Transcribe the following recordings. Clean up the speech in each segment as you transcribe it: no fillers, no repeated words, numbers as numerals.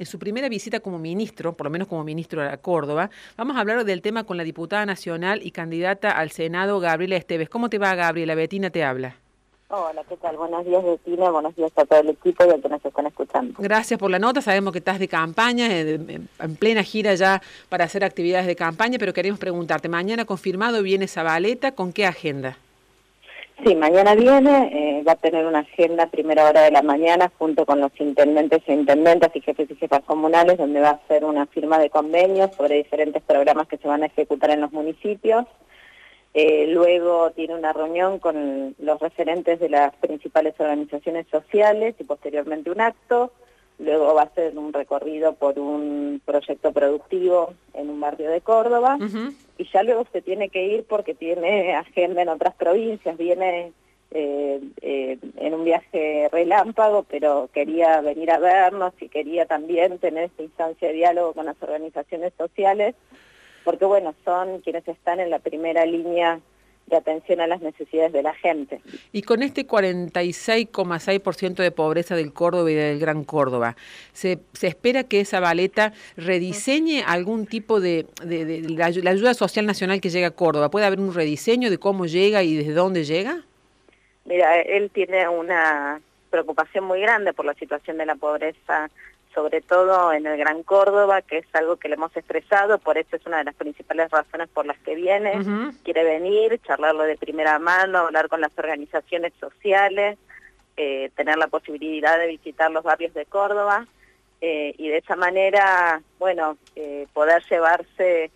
en su primera visita como ministro, por lo menos como ministro a Córdoba. Vamos a hablar del tema con la diputada nacional y candidata al Senado, Gabriela Esteves. ¿Cómo te va, Gabriela? Betina te habla. Hola, ¿qué tal? Buenos días, Betina, buenos días a todo el equipo y a quienes nos están escuchando. Gracias por la nota, sabemos que estás de campaña, en plena gira ya para hacer actividades de campaña, pero queremos preguntarte, mañana confirmado viene Zabaleta, ¿con qué agenda? Sí, mañana viene, va a tener una agenda a primera hora de la mañana junto con los intendentes e intendentas y jefas comunales, donde va a hacer una firma de convenios sobre diferentes programas que se van a ejecutar en los municipios. Luego tiene una reunión con los referentes de las principales organizaciones sociales y posteriormente un acto. Luego va a hacer un recorrido por un proyecto productivo en un barrio de Córdoba. Y ya luego se tiene que ir porque tiene agenda en otras provincias. Viene en un viaje relámpago, pero quería venir a vernos y quería también tener esta instancia de diálogo con las organizaciones sociales, porque bueno, son quienes están en la primera línea de atención a las necesidades de la gente. Y con este 46,6% de pobreza del Córdoba y del Gran Córdoba, ¿se espera que Zabaleta rediseñe algún tipo de la ayuda social nacional que llega a Córdoba? ¿Puede haber un rediseño de cómo llega y desde dónde llega? Mira, él tiene una preocupación muy grande por la situación de la pobreza, sobre todo en el Gran Córdoba, que es algo que le hemos expresado, por eso es una de las principales razones por las que viene. Quiere venir, charlarlo de primera mano, hablar con las organizaciones sociales, tener la posibilidad de visitar los barrios de Córdoba, y de esa manera, bueno, poder llevarse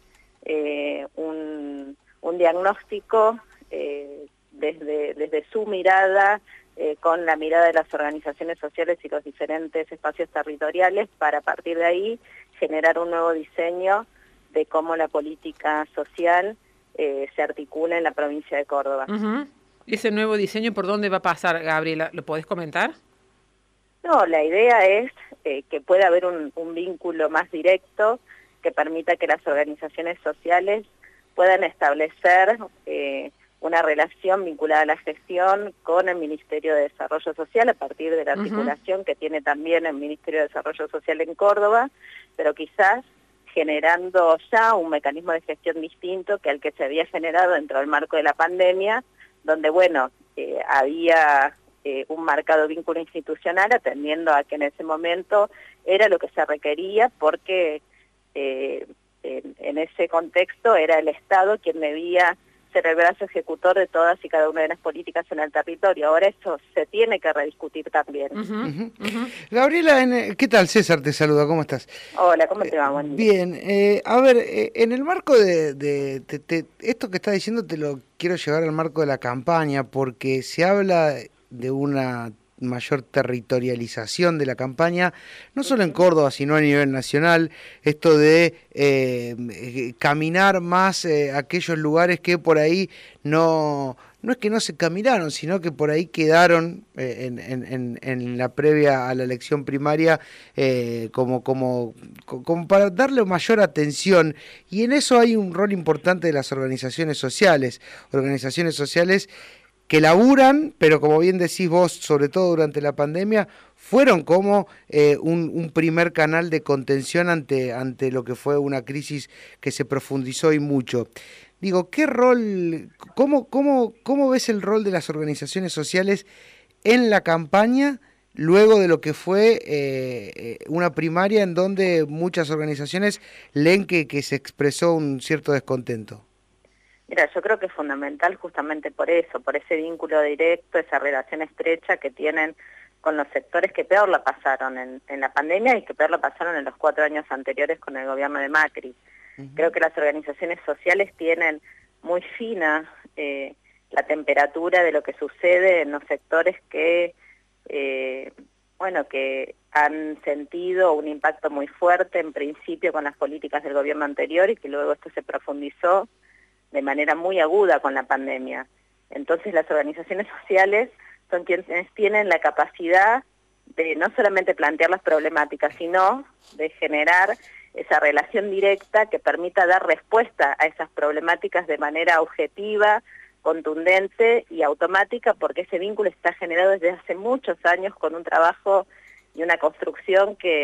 un diagnóstico desde su mirada, con la mirada de las organizaciones sociales y los diferentes espacios territoriales, para a partir de ahí generar un nuevo diseño de cómo la política social se articula en la provincia de Córdoba. ¿Ese nuevo diseño por dónde va a pasar, Gabriela? ¿Lo podés comentar? No, la idea es que pueda haber un vínculo más directo que permita que las organizaciones sociales puedan establecer una relación vinculada a la gestión con el Ministerio de Desarrollo Social a partir de la articulación que tiene también el Ministerio de Desarrollo Social en Córdoba, pero quizás generando ya un mecanismo de gestión distinto que al que se había generado dentro del marco de la pandemia, donde, bueno, había un marcado vínculo institucional atendiendo a que en ese momento era lo que se requería, porque en ese contexto era el Estado quien debía ser el brazo ejecutor de todas y cada una de las políticas en el territorio. Ahora eso se tiene que rediscutir también. Gabriela, ¿qué tal? César te saluda, ¿cómo estás? Hola, ¿cómo te va? Buen día. Bien, a ver, en el marco de esto que estás diciendo te lo quiero llevar al marco de la campaña, porque se habla de una mayor territorialización de la campaña, no solo en Córdoba, sino a nivel nacional, esto de caminar más aquellos lugares que por ahí no es que no se caminaron, sino que por ahí quedaron en la previa a la elección primaria como para darle mayor atención, y en eso hay un rol importante de las organizaciones sociales que laburan, pero como bien decís vos, sobre todo durante la pandemia, fueron como un primer canal de contención ante lo que fue una crisis que se profundizó y mucho. Digo, ¿qué rol, cómo ves el rol de las organizaciones sociales en la campaña luego de lo que fue una primaria en donde muchas organizaciones leen que se expresó un cierto descontento? Mira, yo creo que es fundamental justamente por eso, por ese vínculo directo, esa relación estrecha que tienen con los sectores que peor la pasaron en la pandemia y que peor la pasaron en los 4 años anteriores con el gobierno de Macri. Creo que las organizaciones sociales tienen muy fina la temperatura de lo que sucede en los sectores que, que han sentido un impacto muy fuerte en principio con las políticas del gobierno anterior y que luego esto se profundizó de manera muy aguda con la pandemia. Entonces las organizaciones sociales son quienes tienen la capacidad de no solamente plantear las problemáticas, sino de generar esa relación directa que permita dar respuesta a esas problemáticas de manera objetiva, contundente y automática, porque ese vínculo está generado desde hace muchos años con un trabajo y una construcción que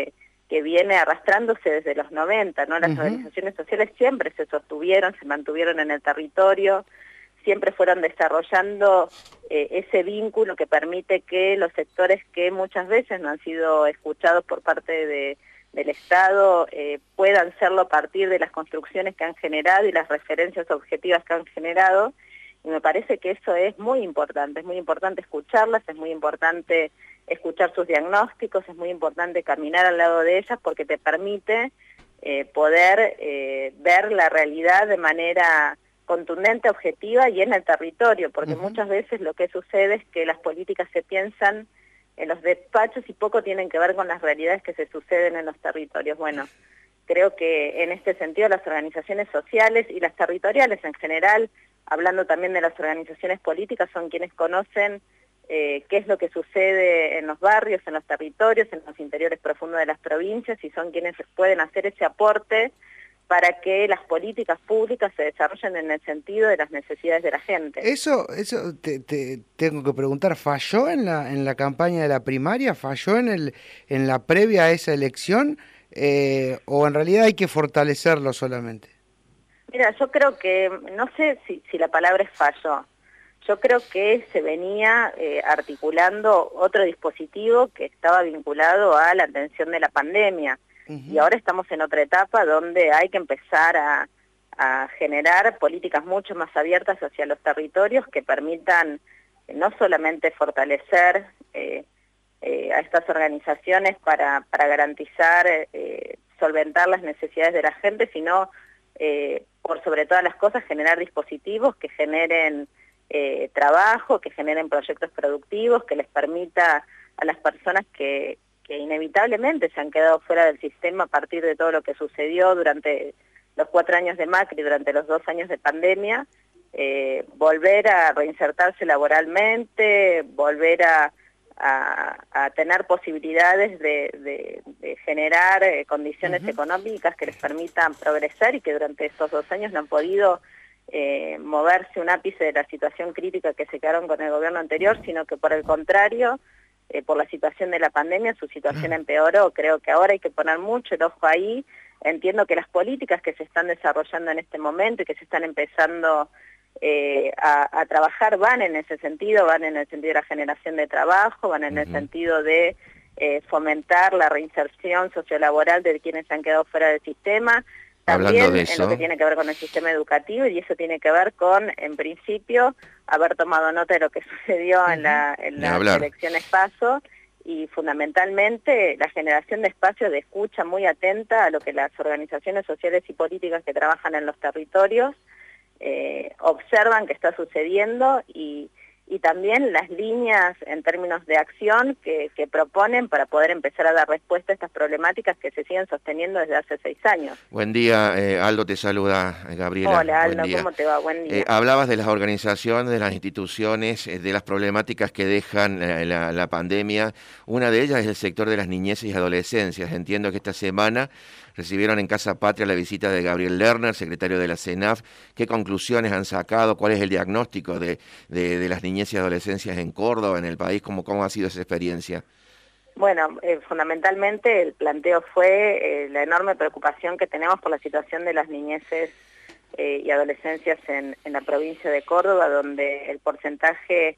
que viene arrastrándose desde los 90, ¿no? Las organizaciones sociales siempre se sostuvieron, se mantuvieron en el territorio, siempre fueron desarrollando ese vínculo que permite que los sectores que muchas veces no han sido escuchados por parte del Estado puedan serlo a partir de las construcciones que han generado y las referencias objetivas que han generado. Y me parece que eso es muy importante escucharlas, es muy importante escuchar sus diagnósticos, es muy importante caminar al lado de ellas porque te permite poder ver la realidad de manera contundente, objetiva y en el territorio, porque muchas veces lo que sucede es que las políticas se piensan en los despachos y poco tienen que ver con las realidades que se suceden en los territorios. Bueno, creo que en este sentido las organizaciones sociales y las territoriales en general, hablando también de las organizaciones políticas, son quienes conocen qué es lo que sucede en los barrios, en los territorios, en los interiores profundos de las provincias y son quienes pueden hacer ese aporte para que las políticas públicas se desarrollen en el sentido de las necesidades de la gente. Eso te tengo que preguntar, ¿falló en la campaña de la primaria? ¿Falló en la previa a esa elección? ¿O en realidad hay que fortalecerlo solamente? Mira, yo creo que, no sé si la palabra es fallo, yo creo que se venía articulando otro dispositivo que estaba vinculado a la atención de la pandemia. Y ahora estamos en otra etapa donde hay que empezar a generar políticas mucho más abiertas hacia los territorios que permitan no solamente fortalecer a estas organizaciones para garantizar, solventar las necesidades de la gente, sino por sobre todas las cosas generar dispositivos que generen trabajo, que generen proyectos productivos, que les permita a las personas que inevitablemente se han quedado fuera del sistema a partir de todo lo que sucedió durante los 4 años de Macri, durante los 2 años de pandemia, volver a reinsertarse laboralmente, volver a tener posibilidades de generar condiciones económicas que les permitan progresar y que durante estos 2 años no han podido moverse un ápice de la situación crítica que se quedaron con el gobierno anterior, sino que por el contrario, por la situación de la pandemia, su situación empeoró. Creo que ahora hay que poner mucho el ojo ahí. Entiendo que las políticas que se están desarrollando en este momento y que se están empezando a trabajar van en ese sentido, van en el sentido de la generación de trabajo, van en el sentido de fomentar la reinserción sociolaboral de quienes se han quedado fuera del sistema, también en lo que tiene que ver con el sistema educativo, y eso tiene que ver con, en principio, haber tomado nota de lo que sucedió en las elecciones PASO y fundamentalmente la generación de espacios de escucha muy atenta a lo que las organizaciones sociales y políticas que trabajan en los territorios observan que está sucediendo y también las líneas en términos de acción que proponen para poder empezar a dar respuesta a estas problemáticas que se siguen sosteniendo desde hace 6 años. Buen día, Aldo, te saluda, Gabriela. Hola, Aldo, ¿cómo te va? Buen día. Hablabas de las organizaciones, de las instituciones, de las problemáticas que dejan la pandemia. Una de ellas es el sector de las niñeces y adolescencias. Entiendo que esta semana recibieron en Casa Patria la visita de Gabriel Lerner, secretario de la CENAF. ¿Qué conclusiones han sacado? ¿Cuál es el diagnóstico de las niñeces y adolescencias en Córdoba, en el país? ¿Cómo ha sido esa experiencia? Bueno, fundamentalmente el planteo fue la enorme preocupación que tenemos por la situación de las niñeces y adolescencias en la provincia de Córdoba, donde el porcentaje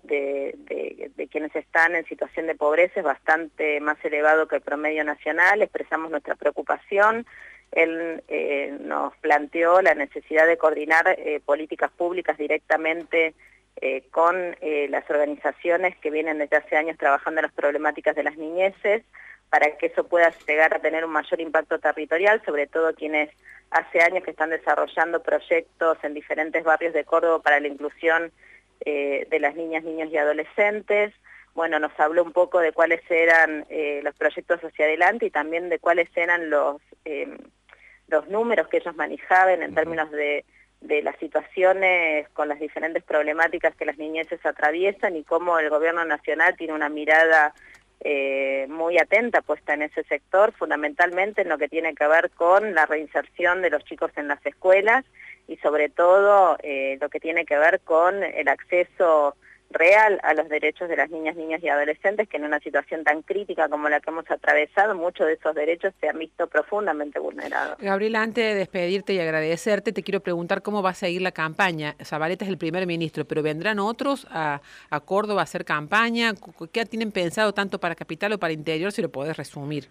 de quienes están en situación de pobreza es bastante más elevado que el promedio nacional. Expresamos nuestra preocupación. Él nos planteó la necesidad de coordinar políticas públicas directamente con las organizaciones que vienen desde hace años trabajando en las problemáticas de las niñeces, para que eso pueda llegar a tener un mayor impacto territorial, sobre todo quienes hace años que están desarrollando proyectos en diferentes barrios de Córdoba para la inclusión de las niñas, niños y adolescentes. Bueno, nos habló un poco de cuáles eran los proyectos hacia adelante y también de cuáles eran los números que ellos manejaban en términos de las situaciones con las diferentes problemáticas que las niñeces atraviesan y cómo el gobierno nacional tiene una mirada muy atenta puesta en ese sector, fundamentalmente en lo que tiene que ver con la reinserción de los chicos en las escuelas y sobre todo lo que tiene que ver con el acceso real a los derechos de las niñas, niños y adolescentes, que en una situación tan crítica como la que hemos atravesado, muchos de esos derechos se han visto profundamente vulnerados. Gabriela, antes de despedirte y agradecerte, te quiero preguntar cómo va a seguir la campaña. Zabaleta es el primer ministro, pero ¿vendrán otros a Córdoba a hacer campaña? ¿Qué tienen pensado tanto para Capital o para Interior, si lo podés resumir?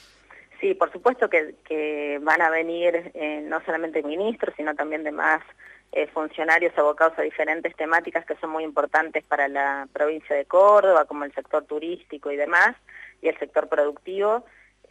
Sí, por supuesto que van a venir no solamente ministros, sino también demás funcionarios abocados a diferentes temáticas que son muy importantes para la provincia de Córdoba, como el sector turístico y demás, y el sector productivo,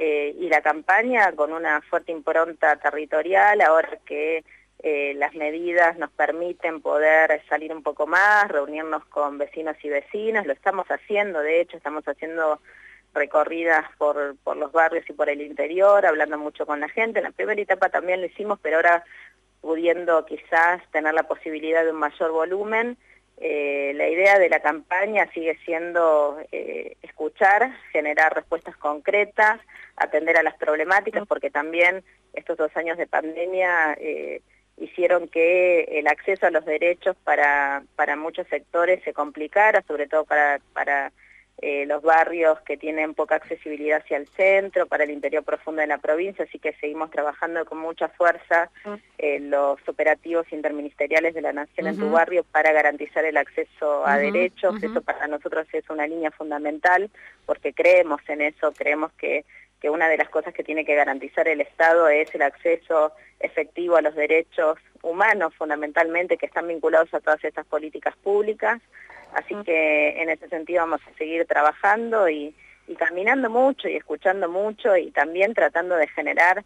y la campaña con una fuerte impronta territorial, ahora que las medidas nos permiten poder salir un poco más, reunirnos con vecinos y vecinas, lo estamos haciendo, de hecho, estamos haciendo recorridas por los barrios y por el interior, hablando mucho con la gente. En la primera etapa también lo hicimos, pero ahora pudiendo quizás tener la posibilidad de un mayor volumen. La idea de la campaña sigue siendo escuchar, generar respuestas concretas, atender a las problemáticas, porque también estos 2 años de pandemia hicieron que el acceso a los derechos para muchos sectores se complicara, sobre todo para los barrios que tienen poca accesibilidad hacia el centro, para el interior profundo de la provincia, así que seguimos trabajando con mucha fuerza los operativos interministeriales de la Nación en tu barrio para garantizar el acceso a derechos. Eso para nosotros es una línea fundamental, porque creemos en eso, creemos que una de las cosas que tiene que garantizar el Estado es el acceso efectivo a los derechos humanos, fundamentalmente, que están vinculados a todas estas políticas públicas. Así que en ese sentido vamos a seguir trabajando y caminando mucho y escuchando mucho y también tratando de generar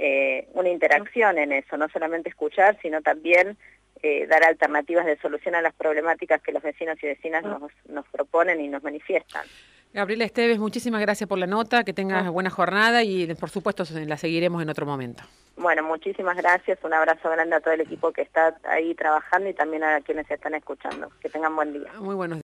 una interacción en eso, no solamente escuchar, sino también dar alternativas de solución a las problemáticas que los vecinos y vecinas nos proponen y nos manifiestan. Gabriela Esteves, muchísimas gracias por la nota, que tengas buena jornada y por supuesto la seguiremos en otro momento. Bueno, muchísimas gracias, un abrazo grande a todo el equipo que está ahí trabajando y también a quienes están escuchando. Que tengan buen día. Muy buenos días.